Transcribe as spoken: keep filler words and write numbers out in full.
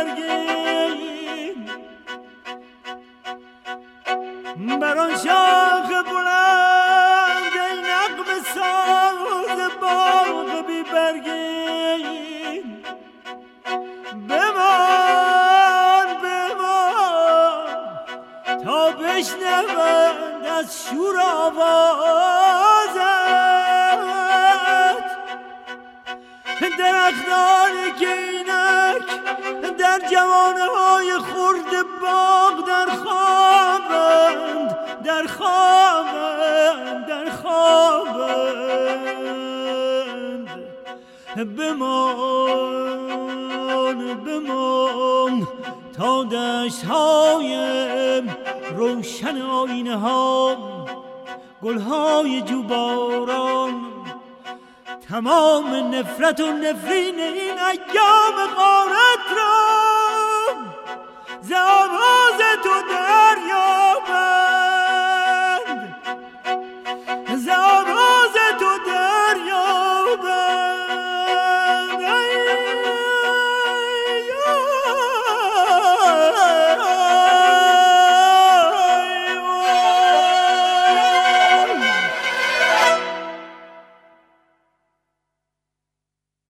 برگین بر آن شاخ بلند ای نغمه ساز باغ بی برگین بمان بمان تا بشنوند از شور آوازت درختان که اینک در جوانهای خرد باغ در خوابند در خوابند در خوابند بمان بمان تا دشت‌های روشن آینه ها گلهای جوباران تمام نفرت و نفرین این ایام غارت را ز آواز تو در